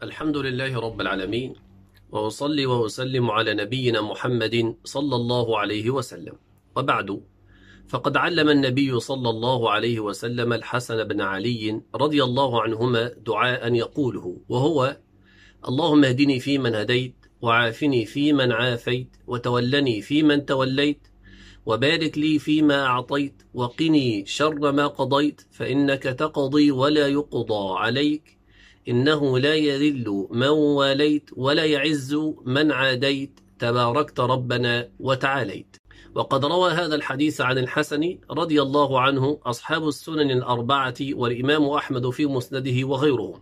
الحمد لله رب العالمين، وأصلي وأسلم على نبينا محمد صلى الله عليه وسلم. وبعد، فقد علم النبي صلى الله عليه وسلم الحسن بن علي رضي الله عنهما دعاء يقوله، وهو: اللهم اهدني فيمن هديت، وعافني فيمن عافيت، وتولني فيمن توليت، وبارك لي فيما أعطيت، وقني شر ما قضيت، فإنك تقضي ولا يقضى عليك، إنه لا يذل من واليت ولا يعز من عاديت، تباركت ربنا وتعاليت. وقد روى هذا الحديث عن الحسن رضي الله عنه أصحاب السنن الأربعة والإمام أحمد في مسنده وغيرهم.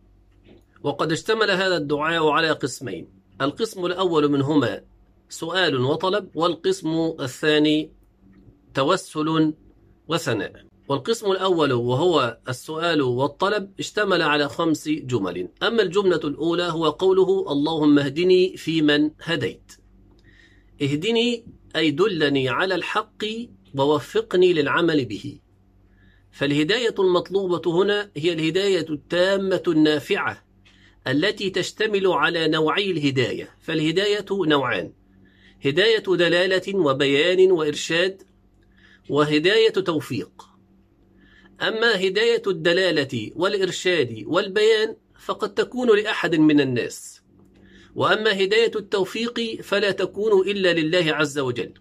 وقد اشتمل هذا الدعاء على قسمين: القسم الأول منهما سؤال وطلب، والقسم الثاني توسل وثناء. والقسم الأول وهو السؤال والطلب اشتمل على 5 جمل. أما الجملة الأولى هو قوله: اللهم اهدني فيمن هديت. اهدني أي دلني على الحق ووفقني للعمل به. فالهداية المطلوبة هنا هي الهداية التامة النافعة التي تشتمل على نوعي الهداية. فالهداية نوعان: هداية دلالة وبيان وإرشاد، وهداية توفيق. أما هداية الدلالة والإرشاد والبيان فقد تكون لأحد من الناس، وأما هداية التوفيق فلا تكون إلا لله عز وجل.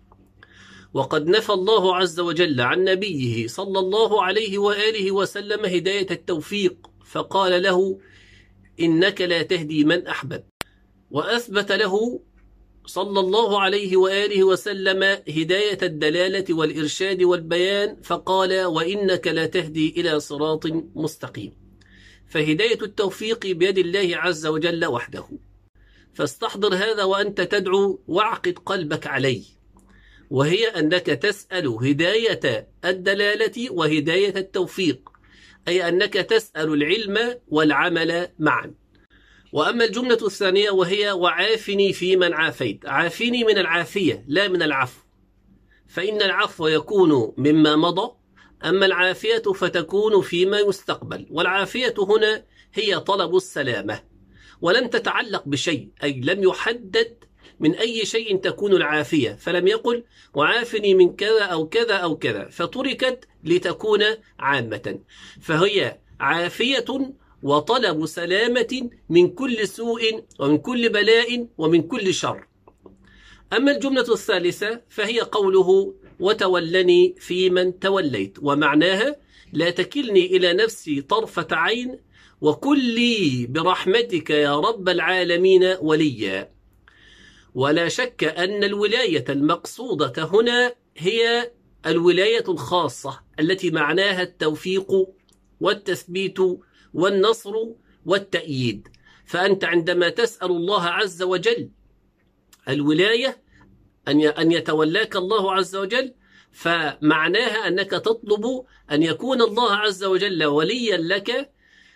وقد نفى الله عز وجل عن نبيه صلى الله عليه وآله وسلم هداية التوفيق، فقال له: إنك لا تهدي من أحببت. وأثبت له صلى الله عليه وآله وسلم هداية الدلالة والإرشاد والبيان، فقال: وإنك لا تهدي إلى صراط مستقيم. فهداية التوفيق بيد الله عز وجل وحده. فاستحضر هذا وأنت تدعو، واعقد قلبك عليه، وهي أنك تسأل هداية الدلالة وهداية التوفيق، أي أنك تسأل العلم والعمل معا. وأما الجملة الثانية وهي: وعافني فيمن عافيت. عافني من العافية لا من العفو، فإن العفو يكون مما مضى، أما العافية فتكون فيما يستقبل. والعافية هنا هي طلب السلامة، ولم تتعلق بشيء، أي لم يحدد من أي شيء تكون العافية، فلم يقل وعافني من كذا أو كذا أو كذا، فتركت لتكون عامة. فهي عافية وطلب سلامة من كل سوء ومن كل بلاء ومن كل شر. أما الجملة الثالثة فهي قوله: وتولني فيمن توليت. ومعناها: لا تكلني إلى نفسي طرفة عين، وكن لي برحمتك يا رب العالمين وليا. ولا شك أن الولاية المقصودة هنا هي الولاية الخاصة التي معناها التوفيق والتثبيت والنصر والتأييد. فأنت عندما تسأل الله عز وجل الولاية أن يتولاك الله عز وجل، فمعناها أنك تطلب أن يكون الله عز وجل وليا لك،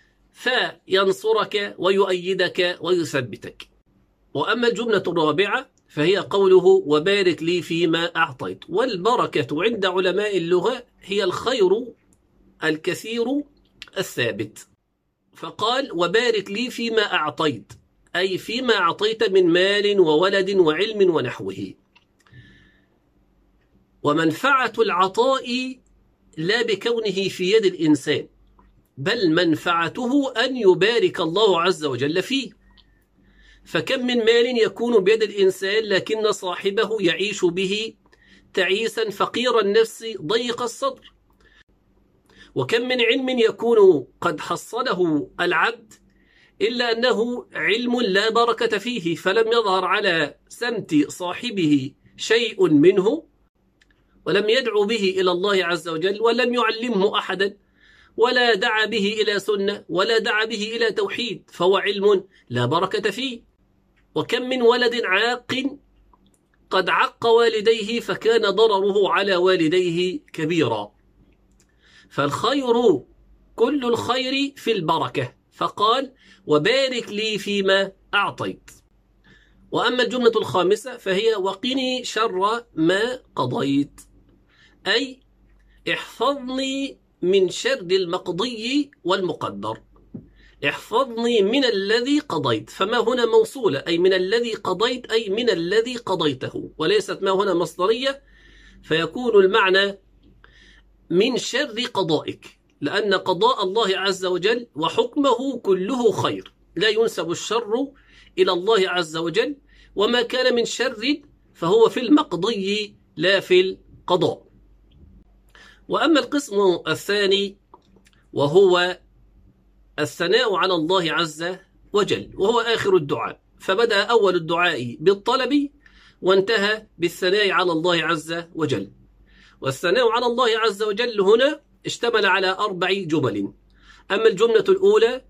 فينصرك ويؤيدك ويثبتك. وأما الجملة الرابعة فهي قوله: وبارك لي فيما أعطيت. والبركة عند علماء اللغة هي الخير الكثير الثابت. فقال: وبارك لي فيما أعطيت، أي فيما أعطيت من مال وولد وعلم ونحوه. ومنفعة العطاء لا بكونه في يد الإنسان، بل منفعته أن يبارك الله عز وجل فيه. فكم من مال يكون بيد الإنسان لكن صاحبه يعيش به تعيسا فقير النفس ضيق الصدر. وكم من علم يكون قد حصله العبد إلا أنه علم لا بركة فيه، فلم يظهر على سمت صاحبه شيء منه، ولم يدعو به إلى الله عز وجل، ولم يعلمه أحدا، ولا دعا به إلى سنة، ولا دعا به إلى توحيد، فهو علم لا بركة فيه. وكم من ولد عاق قد عق والديه فكان ضرره على والديه كبيرا. فالخير كل الخير في البركة، فقال: وبارك لي فيما أعطيت. وأما الجملة الخامسة فهي: وقني شر ما قضيت، أي احفظني من شر المقضي والمقدر. احفظني من الذي قضيت، فما هنا موصولة أي من الذي قضيت أي من الذي قضيته، وليست ما هنا مصدرية، فيكون المعنى من شر قضائك، لأن قضاء الله عز وجل وحكمه كله خير، لا ينسب الشر إلى الله عز وجل، وما كان من شر فهو في المقضي لا في القضاء. وأما القسم الثاني وهو الثناء على الله عز وجل، وهو آخر الدعاء، فبدأ أول الدعاء بالطلب وانتهى بالثناء على الله عز وجل. والثناء على الله عز وجل هنا اشتمل على 4 جمل. أما الجملة الأولى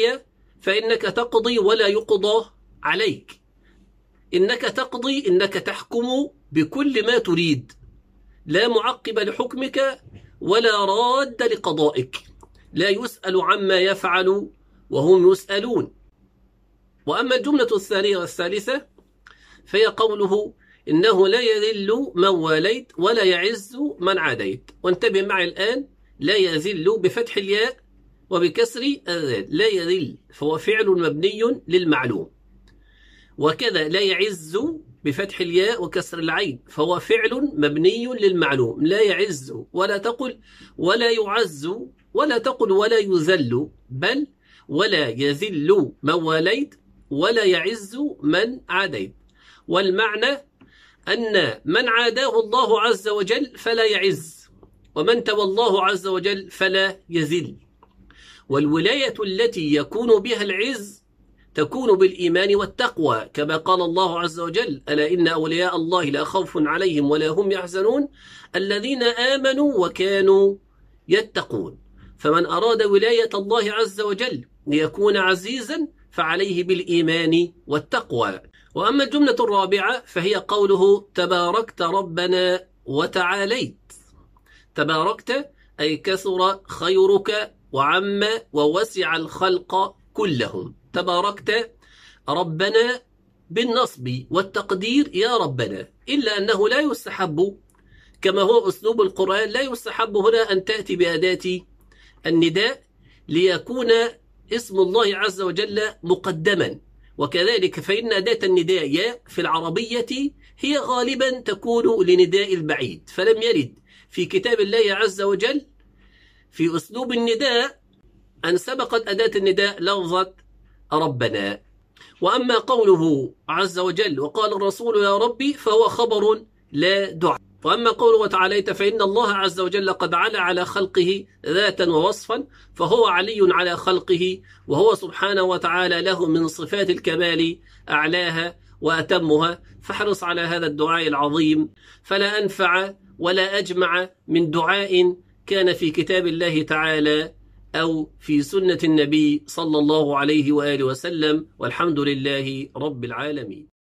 فإنك تقضي ولا يقضى عليك، إنك تقضي إنك تحكم بكل ما تريد، لا معقب لحكمك ولا راد لقضائك، لا يسأل عما يفعل وهم يسألون. وأما الجملة الثانية والثالثة فهي قوله إنه لا يذل من واليت ولا يعز من عاديت. وانتبه معي الآن، لا يذل بفتح الياء وبكسر الذال، لا يذل فهو فعل مبني للمعلوم، وكذا لا يعز بفتح الياء وكسر العين فهو فعل مبني للمعلوم، لا يعز، ولا تقل ولا يعز، ولا تقل ولا يذل، بل ولا يذل من واليت ولا يعز من عاديت. والمعنى أن من عاداه الله عز وجل فلا يعز، ومن تولاه عز وجل فلا يذل. والولاية التي يكون بها العز تكون بالإيمان والتقوى، كما قال الله عز وجل: ألا إن أولياء الله لا خوف عليهم ولا هم يحزنون الذين آمنوا وكانوا يتقون. فمن أراد ولاية الله عز وجل ليكون عزيزا فعليه بالإيمان والتقوى. وأما الجملة الرابعة فهي قوله: تباركت ربنا وتعاليت. تباركت أي كثر خيرك وعم ووسع الخلق كلهم. تباركت ربنا بالنصب والتقدير يا ربنا، إلا أنه لا يستحب كما هو أسلوب القرآن، لا يستحب هنا أن تأتي بأداة النداء ليكون اسم الله عز وجل مقدما. وكذلك فإن أداة النداء يا في العربية هي غالبا تكون لنداء البعيد، فلم يرد في كتاب الله عز وجل في أسلوب النداء أن سبقت أداة النداء لفظة ربنا. وأما قوله عز وجل وقال الرسول يا ربي فهو خبر لا دعاء. وأما قوله وتعاليت فإن الله عز وجل قد علا على خلقه ذاتا ووصفا، فهو علي على خلقه، وهو سبحانه وتعالى له من صفات الكمال أعلاها وأتمها. فاحرص على هذا الدعاء العظيم، فلا أنفع ولا أجمع من دعاء كان في كتاب الله تعالى أو في سنة النبي صلى الله عليه وآله وسلم، والحمد لله رب العالمين.